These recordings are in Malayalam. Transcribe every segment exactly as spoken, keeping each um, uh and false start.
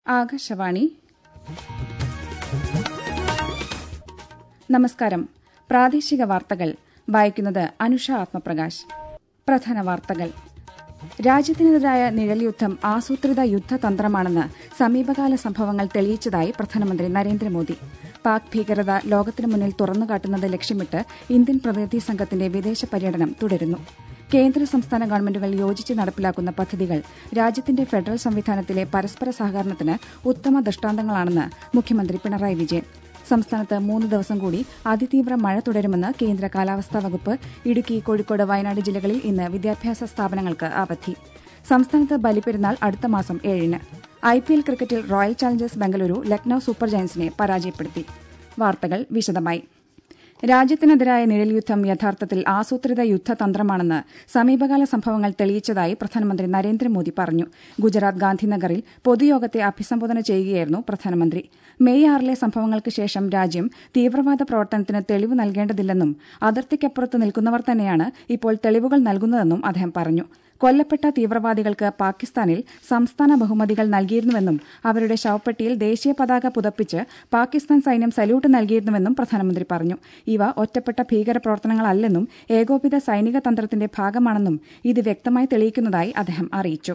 ആകാശവാണി. നമസ്കാരം. പ്രാദേശിക വാർത്തകൾ വായിക്കുന്നത് അനുഷ ആത്മപ്രകാശ്. പ്രധാന വാർത്തകൾ. രാജ്യത്തിനെതിരായ നിഴൽയുദ്ധം ആസൂത്രിത യുദ്ധതന്ത്രമാണെന്ന് സമീപകാല സംഭവങ്ങൾ തെളിയിച്ചതായി പ്രധാനമന്ത്രി നരേന്ദ്രമോദി. പാക് ഭീകരത ലോകത്തിനു മുന്നിൽ തുറന്നുകാട്ടുന്നത് ലക്ഷ്യമിട്ട് ഇന്ത്യൻ പ്രതിനിധി സംഘത്തിന്റെ വിദേശ പര്യടനം തുടരുന്നു. കേന്ദ്ര സംസ്ഥാന ഗവൺമെന്റുകൾ യോജിച്ച് നടപ്പിലാക്കുന്ന പദ്ധതികൾ രാജ്യത്തിന്റെ ഫെഡറൽ സംവിധാനത്തിലെ പരസ്പര സഹകരണത്തിന് ഉത്തമ ദൃഷ്ടാന്തങ്ങളാണെന്ന് മുഖ്യമന്ത്രി പിണറായി വിജയൻ. സംസ്ഥാനത്ത് മൂന്ന് ദിവസം കൂടി അതിതീവ്ര മഴ തുടരുമെന്ന് കേന്ദ്ര കാലാവസ്ഥാ വകുപ്പ്. ഇടുക്കി, കോഴിക്കോട്, വയനാട് ജില്ലകളിൽ ഇന്ന് വിദ്യാഭ്യാസ സ്ഥാപനങ്ങൾക്ക് അവധി. സംസ്ഥാനത്ത് ബലിപ്പെരുന്നാൾ അടുത്ത മാസം ഏഴിന്. ഐ പി എൽ ക്രിക്കറ്റിൽ Royal Challengers Bengaluru Lucknow Super ജയന്റ്സിനെ പരാജയപ്പെടുത്തി. വാർത്തകൾ വിശദമായി. രാജ്യത്തിനെതിരായ നിഴൽയുദ്ധം യഥാർത്ഥത്തിൽ ആസൂത്രിത യുദ്ധതന്ത്രമാണെന്ന് സമീപകാല സംഭവങ്ങൾ തെളിയിച്ചതായി പ്രധാനമന്ത്രി നരേന്ദ്രമോദി പറഞ്ഞു. ഗുജറാത്ത് ഗാന്ധിനഗറിൽ പൊതുയോഗത്തെ അഭിസംബോധന ചെയ്യുകയായിരുന്നു പ്രധാനമന്ത്രി. മെയ് ആറിലെ സംഭവങ്ങൾക്ക് ശേഷം രാജ്യം തീവ്രവാദ പ്രവർത്തനത്തിന് തെളിവ് നൽകേണ്ടതില്ലെന്നും അതിർത്തിക്കപ്പുറത്ത് നിൽക്കുന്നവർ തന്നെയാണ് ഇപ്പോൾ തെളിവുകൾ നൽകുന്നതെന്നും അദ്ദേഹം പറഞ്ഞു. കൊല്ലപ്പെട്ട തീവ്രവാദികൾക്ക് പാകിസ്ഥാനിൽ സംസ്ഥാന ബഹുമതികൾ നൽകിയിരുന്നുവെന്നും അവരുടെ ശവപ്പെട്ടിയിൽ ദേശീയ പതാക പുതപ്പിച്ച് പാകിസ്ഥാൻ സൈന്യം സല്യൂട്ട് നൽകിയിരുന്നുവെന്നും പ്രധാനമന്ത്രി പറഞ്ഞു. ഇവ ഒറ്റപ്പെട്ട ഭീകരപ്രവർത്തനങ്ങളല്ലെന്നും ഏകോപിത സൈനിക തന്ത്രത്തിന്റെ ഭാഗമാണെന്നും ഇത് വ്യക്തമായി തെളിയിക്കുന്നതായി അദ്ദേഹം അറിയിച്ചു.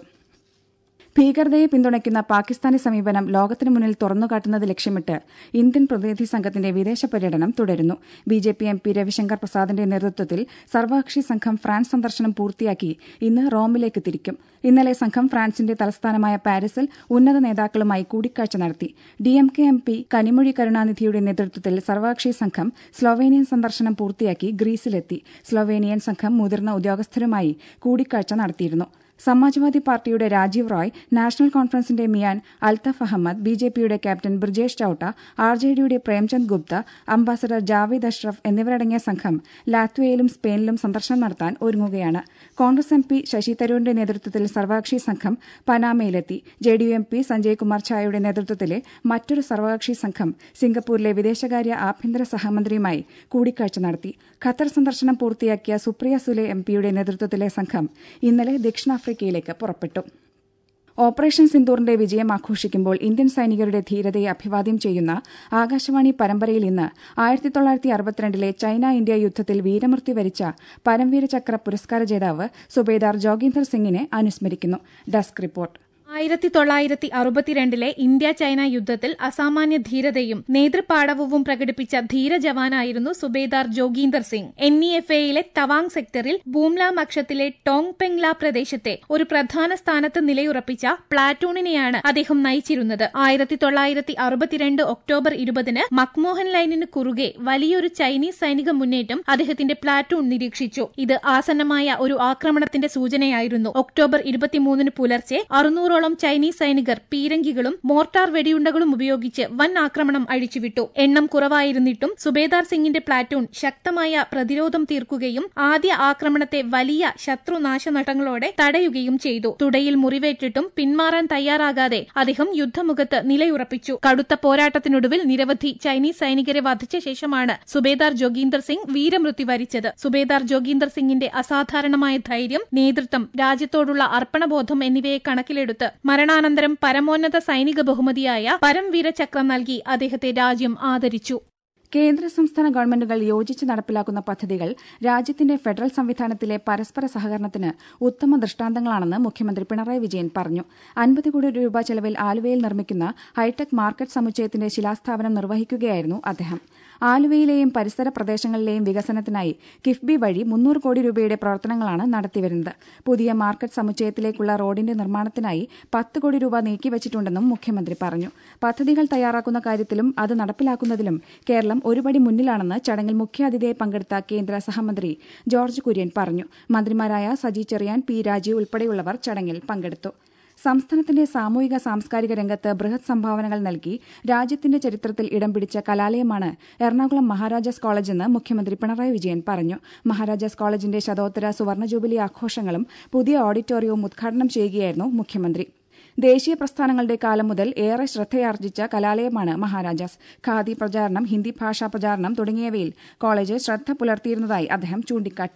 ഭീകരതയെ പിന്തുണയ്ക്കുന്ന പാകിസ്ഥാന്റെ സമീപനം ലോകത്തിനു മുന്നിൽ തുറന്നുകാട്ടുന്നത് ലക്ഷ്യമിട്ട് ഇന്ത്യൻ പ്രതിനിധി സംഘത്തിന്റെ വിദേശ പര്യടനം തുടരുന്നു. B J P M P Ravishankar പ്രസാദിന്റെ നേതൃത്വത്തിൽ സർവകക്ഷി സംഘം ഫ്രാൻസ് സന്ദർശനം പൂർത്തിയാക്കി ഇന്ന് റോമിലേക്ക് തിരിക്കും. ഇന്നലെ സംഘം ഫ്രാൻസിന്റെ തലസ്ഥാനമായ പാരീസിൽ ഉന്നത നേതാക്കളുമായി കൂടിക്കാഴ്ച നടത്തി. D M K M P Kanimozhi കരുണാനിധിയുടെ നേതൃത്വത്തിൽ സർവകക്ഷി സംഘം സ്ലൊവേനിയൻ സന്ദർശനം പൂർത്തിയാക്കി ഗ്രീസിലെത്തി. സ്ലൊവേനിയൻ സംഘം മുതിർന്ന ഉദ്യോഗസ്ഥരുമായി കൂടിക്കാഴ്ച നടത്തിയിരുന്നു. സമാജ്വാദി പാർട്ടിയുടെ രാജീവ് റോയ്, നാഷണൽ കോൺഫറൻസിന്റെ മിയാൻ അൽതഫ് അഹമ്മദ്, ബി ജെ പിയുടെ captain Brijesh Chowta, R J ഡിയുടെ പ്രേംചന്ദ് ഗുപ്ത, അംബാസഡർ ജാവേദ് അഷ്റഫ് എന്നിവരടങ്ങിയ സംഘം ലാത്വിയയിലും സ്പെയിനിലും സന്ദർശനം നടത്താൻ ഒരുങ്ങുകയാണ്. കോൺഗ്രസ് എം പി ശശി തരൂരിന്റെ നേതൃത്വത്തിൽ സർവകക്ഷി സംഘം പനാമയിലെത്തി. J D U M P Sanjay Kumar ഝായുടെ നേതൃത്വത്തിലെ മറ്റൊരു സർവകക്ഷി സംഘം സിംഗപ്പൂരിലെ വിദേശകാര്യ ആഭ്യന്തര സഹമന്ത്രിയുമായി കൂടിക്കാഴ്ച നടത്തി. ഖത്തർ സന്ദർശനം പൂർത്തിയാക്കിയ സുപ്രിയ സുലെ എം പിയുടെ നേതൃത്വത്തിലെ സംഘം ഇന്നലെ ദക്ഷിണാഫ്രിക്കയിലേക്ക് പുറപ്പെട്ടു. ഓപ്പറേഷൻ സിന്ദൂറിന്റെ വിജയം ആഘോഷിക്കുമ്പോൾ ഇന്ത്യൻ സൈനികരുടെ ധീരതയെ അഭിവാദ്യം ചെയ്യുന്ന ആകാശവാണി പരമ്പരയിൽ ഇന്ന് ആയിരത്തി തൊള്ളായിരത്തി അറുപത്തിരണ്ടിലെ ചൈന ഇന്ത്യ യുദ്ധത്തിൽ വീരമൃത്യു വരിച്ച പരംവീര ചക്ര പുരസ്കാര ജേതാവ് സുബേദാർ ജോഗീന്ദർ സിംഗിനെ അനുസ്മരിക്കുന്നു. Desk report. ആയിരത്തി തൊള്ളായിരത്തി അറുപത്തിരണ്ടിലെ ഇന്ത്യ ചൈന യുദ്ധത്തിൽ അസാമാന്യ ധീരതയും നേതൃപാടവവും പ്രകടിപ്പിച്ച ധീര ജവാനായിരുന്നു Subedar Joginder Singh. N E F എയിലെ തവാങ് സെക്ടറിൽ ബൂംല മക്ഷത്തിലെ ടോങ് പെങ്ല പ്രദേശത്തെ ഒരു പ്രധാന സ്ഥാനത്ത് നിലയുറപ്പിച്ച പ്ലാറ്റൂണിനെയാണ് അദ്ദേഹം നയിച്ചിരുന്നത്. ആയിരത്തി തൊള്ളായിരത്തി അറുപത്തിരണ്ട് ഒക്ടോബർ ഇരുപതിന് മക്മോഹൻ ലൈനിന് കുറുകെ വലിയൊരു ചൈനീസ് സൈനിക മുന്നേറ്റം അദ്ദേഹത്തിന്റെ പ്ലാറ്റൂൺ നിരീക്ഷിച്ചു. ഇത് ആസന്നമായ ഒരു ആക്രമണത്തിന്റെ സൂചനയായിരുന്നു. ഒക്ടോബർ ഇരുപത്തിമൂന്നിന് പുലർച്ചെ അറുന്നൂറോളം ചൈനീസ് സൈനികർ പീരങ്കികളും മോർട്ടാർ വെടിയുണ്ടകളും ഉപയോഗിച്ച് വൻ ആക്രമണം അഴിച്ചുവിട്ടു. എണ്ണം കുറവായിരുന്നിട്ടും സുബേദാർ സിംഗിന്റെ പ്ലാറ്റൂൺ ശക്തമായ പ്രതിരോധം തീർക്കുകയും ആദ്യ ആക്രമണത്തെ വലിയ ശത്രുനാശനഷ്ടങ്ങളോടെ തടയുകയും ചെയ്തു. തുടയിൽ മുറിവേറ്റിട്ടും പിന്മാറാൻ തയ്യാറാകാതെ അദ്ദേഹം യുദ്ധമുഖത്ത് നിലയുറപ്പിച്ചു. കടുത്ത പോരാട്ടത്തിനൊടുവിൽ നിരവധി ചൈനീസ് സൈനികരെ വധിച്ച ശേഷമാണ് സുബേദാർ ജോഗീന്ദർ സിംഗ് വീരമൃത്യു വരിച്ചത്. സുബേദാർ ജോഗീന്ദർ സിംഗിന്റെ അസാധാരണമായ ധൈര്യം, നേതൃത്വം, രാജ്യത്തോടുള്ള അർപ്പണബോധം എന്നിവയെ കണക്കിലെടുത്ത് മരണാനന്തരം പരമോന്നത സൈനിക ബഹുമതിയായ പരംവീര ചക്രം നൽകി അദ്ദേഹത്തെ രാജ്യം ആദരിച്ചു. കേന്ദ്ര സംസ്ഥാന ഗവൺമെന്റുകൾ യോജിച്ച് നടപ്പിലാക്കുന്ന പദ്ധതികൾ രാജ്യത്തിന്റെ ഫെഡറൽ സംവിധാനത്തിലെ പരസ്പര സഹകരണത്തിന് ഉത്തമ ദൃഷ്ടാന്തങ്ങളാണെന്ന് മുഖ്യമന്ത്രി പിണറായി വിജയൻ പറഞ്ഞു. അൻപത് കോടി രൂപ ചെലവിൽ ആലുവയിൽ നിർമ്മിക്കുന്ന ഹൈടെക് മാർക്കറ്റ് സമുച്ചയത്തിന്റെ ശിലാസ്ഥാപനം നിർവഹിക്കുകയായിരുന്നു അദ്ദേഹം. ആലുവയിലെയും പരിസര പ്രദേശങ്ങളിലെയും വികസനത്തിനായി കിഫ്ബി വഴി മുന്നൂറ് കോടി രൂപയുടെ പ്രവർത്തനങ്ങളാണ് നടത്തിവരുന്നത്. പുതിയ മാർക്കറ്റ് സമുച്ചയത്തിലേക്കുള്ള റോഡിന്റെ നിർമ്മാണത്തിനായി പത്ത് കോടി രൂപ നീക്കിവച്ചിട്ടുണ്ടെന്നും മുഖ്യമന്ത്രി പറഞ്ഞു. പദ്ധതികൾ തയ്യാറാക്കുന്ന കാര്യത്തിലും അത് നടപ്പിലാക്കുന്നതിലും കേരളം ഒരുപടി മുന്നിലാണെന്ന് ചടങ്ങിൽ മുഖ്യാതിഥിയായി പങ്കെടുത്ത കേന്ദ്ര സഹമന്ത്രി ജോർജ് കുര്യൻ പറഞ്ഞു. മന്ത്രിമാരായ സജി ചെറിയാൻ, പി രാജീവ് ഉൾപ്പെടെയുള്ളവർ ചടങ്ങിൽ പങ്കെടുത്തു. സംസ്ഥാനത്തിന്റെ സാമൂഹിക സാംസ്കാരിക രംഗത്ത് ബൃഹത് സംഭാവനകൾ നൽകി രാജ്യത്തിന്റെ ചരിത്രത്തിൽ ഇടം പിടിച്ച കലാലയമാണ് എറണാകുളം മഹാരാജാസ് കോളേജെന്ന് മുഖ്യമന്ത്രി പിണറായി വിജയൻ പറഞ്ഞു. മഹാരാജാസ് കോളേജിന്റെ ശതോത്തര സുവർണ ജൂബിലി ആഘോഷങ്ങളും പുതിയ ഓഡിറ്റോറിയവും ഉദ്ഘാടനം ചെയ്യുകയായിരുന്നു മുഖ്യമന്ത്രി. ദേശീയ പ്രസ്ഥാനങ്ങളുടെ കാലം മുതൽ ഏറെ ശ്രദ്ധയാർജിച്ച കലാലയമാണ് മഹാരാജാസ്. ഖാദി പ്രചാരണം, ഹിന്ദി ഭാഷാ പ്രചാരണം തുടങ്ങിയവയിൽ കോളേജ് ശ്രദ്ധ പുലർത്തിയിരുന്നതായി അദ്ദേഹം ചൂണ്ടിക്കാട്ടി.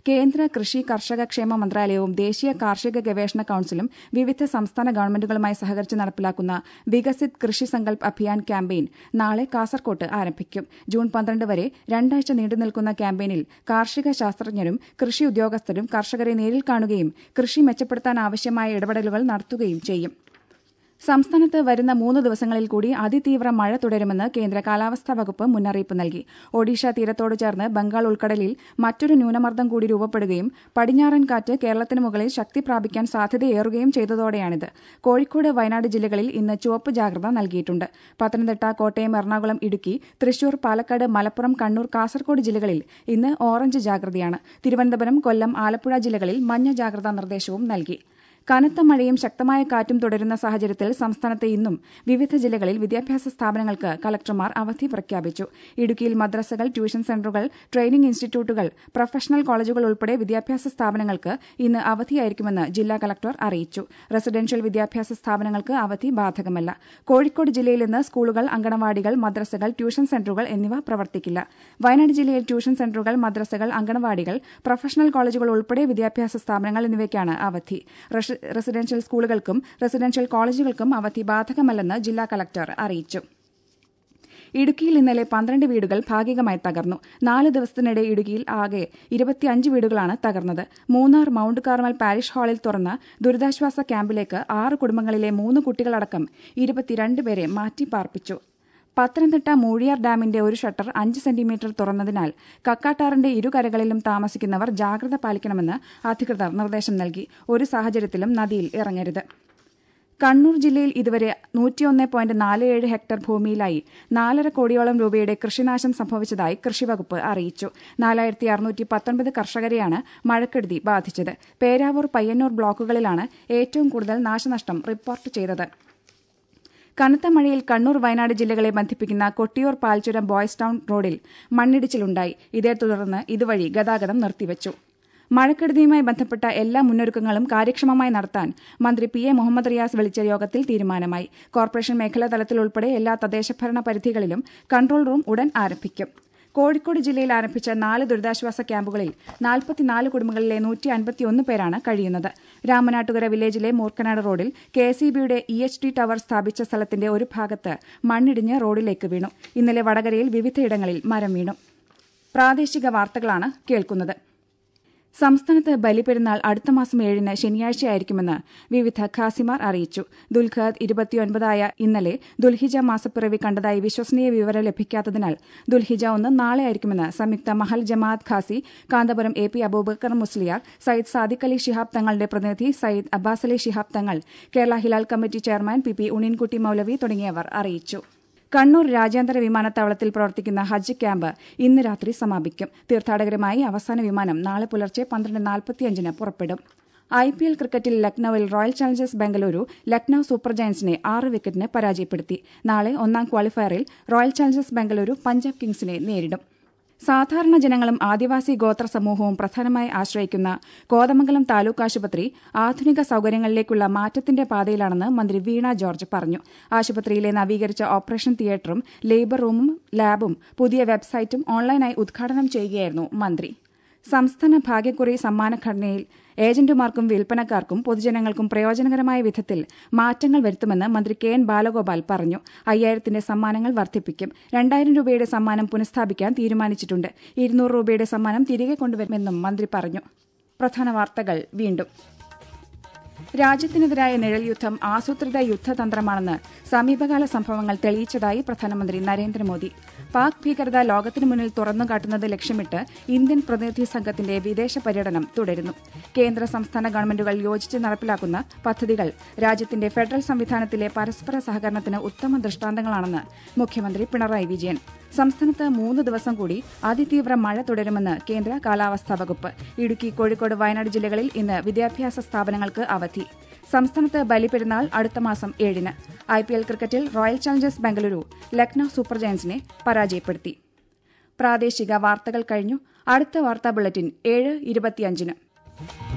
കേന്ദ്ര കൃഷി കർഷക ക്ഷേമ മന്ത്രാലയവും ദേശീയ കാർഷിക ഗവേഷണ കൌൺസിലും വിവിധ സംസ്ഥാന ഗവൺമെന്റുകളുമായി സഹകരിച്ച് നടപ്പിലാക്കുന്ന വികസിത് കൃഷി സങ്കൽപ് അഭിയാൻ ക്യാമ്പയിൻ നാളെ കാസർകോട്ട് ആരംഭിക്കും. ജൂൺ പന്ത്രണ്ട് വരെ രണ്ടാഴ്ച നീണ്ടുനിൽക്കുന്ന ക്യാമ്പയിനിൽ കാർഷിക ശാസ്ത്രജ്ഞരും കൃഷി ഉദ്യോഗസ്ഥരും കർഷകരെ നേരിൽ കാണുകയും കൃഷി മെച്ചപ്പെടുത്താൻ ആവശ്യമായ ഇടപെടലുകൾ നടത്തുകയും ചെയ്യും. സംസ്ഥാനത്ത് വരുന്ന മൂന്ന് ദിവസങ്ങളിൽ കൂടി അതിതീവ്ര മഴ തുടരുമെന്ന് കേന്ദ്ര കാലാവസ്ഥാ വകുപ്പ് മുന്നറിയിപ്പ് നൽകി. ഒഡീഷ തീരത്തോട് ചേർന്ന് ബംഗാൾ ഉൾക്കടലിൽ മറ്റൊരു ന്യൂനമർദ്ദം കൂടി രൂപപ്പെടുകയും പടിഞ്ഞാറൻ കാറ്റ് കേരളത്തിന് മുകളിൽ ശക്തി പ്രാപിക്കാൻ സാധ്യതയേറുകയും ചെയ്തതോടെയാണിത്. കോഴിക്കോട്, വയനാട് ജില്ലകളിൽ ഇന്ന് ചുവപ്പ് ജാഗ്രത നൽകിയിട്ടുണ്ട്. പത്തനംതിട്ട, കോട്ടയം, എറണാകുളം, ഇടുക്കി, തൃശൂർ, പാലക്കാട്, മലപ്പുറം, കണ്ണൂർ, കാസർകോട് ജില്ലകളിൽ ഇന്ന് ഓറഞ്ച് ജാഗ്രതയാണ്. തിരുവനന്തപുരം, കൊല്ലം, ആലപ്പുഴ ജില്ലകളിൽ മഞ്ഞ ജാഗ്രതാ നിർദ്ദേശവും നൽകി. കനത്ത മഴയും ശക്തമായ കാറ്റും തുടരുന്ന സാഹചര്യത്തിൽ സംസ്ഥാനത്ത് ഇന്നും വിവിധ ജില്ലകളിൽ വിദ്യാഭ്യാസ സ്ഥാപനങ്ങൾക്ക് കലക്ടർമാർ അവധി പ്രഖ്യാപിച്ചു. ഇടുക്കിയിൽ മദ്രസകൾ, ട്യൂഷൻ സെന്ററുകൾ, ട്രെയിനിംഗ് ഇൻസ്റ്റിറ്റ്യൂട്ടുകൾ, പ്രൊഫഷണൽ കോളേജുകൾ ഉൾപ്പെടെ വിദ്യാഭ്യാസ സ്ഥാപനങ്ങൾക്ക് ഇന്ന് അവധിയായിരിക്കുമെന്ന് ജില്ലാ കലക്ടർ അറിയിച്ചു. റെസിഡൻഷ്യൽ വിദ്യാഭ്യാസ സ്ഥാപനങ്ങൾക്ക് അവധി ബാധകമല്ല. കോഴിക്കോട് ജില്ലയിൽ ഇന്ന് സ്കൂളുകൾ, അങ്കണവാടികൾ, മദ്രസകൾ, ട്യൂഷൻ സെന്ററുകൾ എന്നിവ പ്രവർത്തിക്കില്ല. വയനാട് ജില്ലയിൽ ട്യൂഷൻ സെന്ററുകൾ, മദ്രസകൾ, അങ്കണവാടികൾ, പ്രൊഫഷണൽ കോളേജുകൾ ഉൾപ്പെടെ വിദ്യാഭ്യാസ സ്ഥാപനങ്ങൾ എന്നിവയ്ക്കാണ് അവധി. റെസിഡൻഷ്യൽ സ്കൂളുകൾക്കും റെസിഡൻഷ്യൽ കോളേജുകൾക്കും അവധി ബാധകമല്ലെന്ന് ജില്ലാ കലക്ടർ അറിയിച്ചു. ഇടുക്കിയിൽ ഇന്നലെ പന്ത്രണ്ട് വീടുകൾ ഭാഗികമായി തകർന്നു. നാല് ദിവസത്തിനിടെ ഇടുക്കിയിൽ ആകെ ഇരുപത്തിയഞ്ച് വീടുകളാണ് തകർന്നത്. മൂന്നാർ മൌണ്ട് കാർമൽ പാരിഷ് ഹാളിൽ തുറന്ന ദുരിതാശ്വാസ ക്യാമ്പിലേക്ക് ആറ് കുടുംബങ്ങളിലെ മൂന്ന് കുട്ടികളടക്കം ഇരുപത്തിരണ്ട് പേരെ മാറ്റി പാർപ്പിച്ചു. പത്തനംതിട്ട മൂഴിയാർ ഡാമിന്റെ ഒരു ഷട്ടർ അഞ്ച് സെന്റിമീറ്റർ തുറന്നതിനാൽ കക്കാട്ടാറിന്റെ ഇരുകരകളിലും താമസിക്കുന്നവർ ജാഗ്രത പാലിക്കണമെന്ന് അധികൃതർ നിർദ്ദേശം നൽകി. ഒരു സാഹചര്യത്തിലും നദിയിൽ ഇറങ്ങരുത്. കണ്ണൂർ ജില്ലയിൽ ഇതുവരെ നൂറ്റിയൊന്ന് പോയിന്റ് നാല് ഏഴ് ഹെക്ടർ ഭൂമിയിലായി നാലര കോടിയോളം രൂപയുടെ കൃഷിനാശം സംഭവിച്ചതായി കൃഷിവകുപ്പ് അറിയിച്ചു. നാലായിരത്തി അറുന്നൂറ്റി പത്തൊൻപത് കർഷകരെയാണ് മഴക്കെടുതി ബാധിച്ചത്. പേരാവൂർ, പയ്യന്നൂർ ബ്ലോക്കുകളിലാണ് ഏറ്റവും കൂടുതൽ നാശനഷ്ടം റിപ്പോർട്ട് ചെയ്തത്. കനത്ത മഴയിൽ കണ്ണൂർ, വയനാട് ജില്ലകളെ ബന്ധിപ്പിക്കുന്ന കൊട്ടിയൂർ പാൽച്ചുരം ബോയ്സ് ടൌൺ റോഡിൽ മണ്ണിടിച്ചിലുണ്ടായി. ഇതേ തുടർന്ന് ഇതുവഴി ഗതാഗതം നിർത്തിവച്ചു. മഴക്കെടുതിയുമായി ബന്ധപ്പെട്ട എല്ലാ മുന്നൊരുക്കങ്ങളും കാര്യക്ഷമമായി നടത്താൻ മന്ത്രി പി എ മുഹമ്മദ് റിയാസ് വിളിച്ച യോഗത്തിൽ തീരുമാനമായി. കോർപ്പറേഷൻ മേഖലാ തലത്തിൽ ഉൾപ്പെടെ എല്ലാ തദ്ദേശഭരണ പരിധികളിലും കൺട്രോൾ റൂം ഉടൻ ആരംഭിക്കും. കോഴിക്കോട് ജില്ലയിൽ ആരംഭിച്ച നാല് ദുരിതാശ്വാസ ക്യാമ്പുകളിൽ നാൽപ്പത്തിനാല് കുടുംബങ്ങളിലെ നൂറ്റി അൻപത്തിയൊന്ന് പേരാണ് കഴിയുന്നത്. രാമനാട്ടുകര വില്ലേജിലെ മൂർക്കനാട് റോഡിൽ കെ എസ് ഇ ബിയുടെ ഇ എച്ച് ടി ടവർ സ്ഥാപിച്ച സ്ഥലത്തിന്റെ ഒരു ഭാഗത്ത് മണ്ണിടിഞ്ഞ് റോഡിലേക്ക് വീണു. ഇന്നലെ വടകരയിൽ വിവിധയിടങ്ങളിൽ മരം വീണു. പ്രാദേശിക വാർത്തകളാണ് കേൾക്കുന്നത്. സംസ്ഥാനത്ത് ബലിപെരുന്നാൾ അടുത്ത മാസം ഏഴിന് ശനിയാഴ്ചയായിരിക്കുമെന്ന് വിവിധ ഖാസിമാർ അറിയിച്ചു. ദുൽഖഅദ് ഇരുപത്തിയൊൻപതായ ഇന്നലെ ദുൽഹിജ മാസപ്പിറവി കണ്ടതായി വിശ്വസനീയ വിവരം ലഭിക്കാത്തതിനാൽ ദുൽഹിജ ഒന്ന് നാളെയായിരിക്കുമെന്ന് സംയുക്ത മഹൽ ജമാഅത്ത് ഖാസി കാന്തപുരം എ പി അബൂബക്കർ മുസ്ലിയാർ, സയ്യിദ് സാദിഖ് അലി ശിഹാബ് തങ്ങളുടെ പ്രതിനിധി Sayyid Abbas Ali Shihab Thangal, Kerala Hilal committee chairman P P Unneenkutty Moulavi തുടങ്ങിയവർ അറിയിച്ചു. കണ്ണൂർ രാജ്യാന്തര വിമാനത്താവളത്തിൽ പ്രവർത്തിക്കുന്ന ഹജ്ജ് ക്യാമ്പ് ഇന്ന് രാത്രി സമാപിക്കും. തീർത്ഥാടകരുമായി അവസാന വിമാനം നാളെ പുലർച്ചെ പന്ത്രണ്ട് നാൽപ്പത്തിയഞ്ചിന് പുറപ്പെടും. ഐ പി എൽ ക്രിക്കറ്റിൽ ലക്നൌവിൽ Royal Challengers Bengaluru Lucknow Super ജയന്റ്സിനെ ആറ് വിക്കറ്റിന് പരാജയപ്പെടുത്തി. നാളെ ഒന്നാം ക്വാളിഫയറിൽ റോയൽ ചാലഞ്ചേഴ്സ് ബംഗളൂരു പഞ്ചാബ് കിങ്സിനെ നേരിടും. സാധാരണ ജനങ്ങളും ആദിവാസി ഗോത്ര സമൂഹവും പ്രധാനമായി ആശ്രയിക്കുന്ന കോതമംഗലം താലൂക്ക് ആശുപത്രി ആധുനിക സൌകര്യങ്ങളിലേക്കുള്ള മാറ്റത്തിന്റെ പാതയിലാണെന്ന് മന്ത്രി വീണ ജോർജ് പറഞ്ഞു. ആശുപത്രിയിലെ നവീകരിച്ച ഓപ്പറേഷൻ തിയേറ്ററും ലേബർ റൂമും ലാബും പുതിയ വെബ്സൈറ്റും ഓൺലൈനായി ഉദ്ഘാടനം ചെയ്യുകയായിരുന്നു മന്ത്രി. സംസ്ഥാന ഭാഗ്യക്കുറി സമ്മാനഘടനയിൽ ഏജന്റുമാർക്കും വിൽപ്പനക്കാർക്കും പൊതുജനങ്ങൾക്കും പ്രയോജനകരമായ വിധത്തിൽ മാറ്റങ്ങൾ വരുത്തുമെന്ന് മന്ത്രി കെ എൻ ബാലഗോപാൽ പറഞ്ഞു. അയ്യായിരത്തിന്റെ സമ്മാനങ്ങൾ വർദ്ധിപ്പിക്കും. രണ്ടായിരം രൂപയുടെ സമ്മാനം പുനഃസ്ഥാപിക്കാൻ തീരുമാനിച്ചിട്ടുണ്ട്. ഇരുന്നൂറ് രൂപയുടെ സമ്മാനം തിരികെ കൊണ്ടുവരുമെന്നും മന്ത്രി പറഞ്ഞു. പ്രധാന വാർത്തകൾ വീണ്ടും. രാജ്യത്തിനെതിരായ നിഴൽ യുദ്ധം ആസൂത്രിത യുദ്ധതന്ത്രമാണെന്ന് സമീപകാല സംഭവങ്ങൾ തെളിയിച്ചതായി പ്രധാനമന്ത്രി നരേന്ദ്രമോദി. പാക് ഭീകരത ലോകത്തിനു മുന്നിൽ തുറന്നുകാട്ടുന്നത് ലക്ഷ്യമിട്ട് ഇന്ത്യൻ പ്രതിനിധി സംഘത്തിന്റെ വിദേശ പര്യടനം തുടരുന്നു. കേന്ദ്ര സംസ്ഥാന ഗവൺമെന്റുകൾ യോജിച്ച് നടപ്പിലാക്കുന്ന പദ്ധതികൾ രാജ്യത്തിന്റെ ഫെഡറൽ സംവിധാനത്തിലെ പരസ്പര സഹകരണത്തിന് ഉത്തമ ദൃഷ്ടാന്തങ്ങളാണെന്ന് മുഖ്യമന്ത്രി പിണറായി വിജയൻ. സംസ്ഥാനത്ത് മൂന്ന് ദിവസം കൂടി അതിതീവ്ര മഴ തുടരുമെന്ന് കേന്ദ്ര കാലാവസ്ഥാ വകുപ്പ്. ഇടുക്കി, കോഴിക്കോട്, വയനാട് ജില്ലകളിൽ ഇന്ന് വിദ്യാഭ്യാസ സ്ഥാപനങ്ങൾക്ക് അവധി. സംസ്ഥാനത്ത് ബലിപെരുന്നാൾ അടുത്ത മാസം ഏഴിന്. ഐ പി എൽ ക്രിക്കറ്റിൽ Royal Challengers Bengaluru Lucknow Super ജയന്റ്സിനെ പരാജയപ്പെടുത്തി. പ്രാദേശിക വാർത്തകൾ കഴിഞ്ഞു. അടുത്ത വാർത്താ ബുള്ളറ്റിൻ ഏഴ് ഇരുപത്തിയഞ്ചിന്.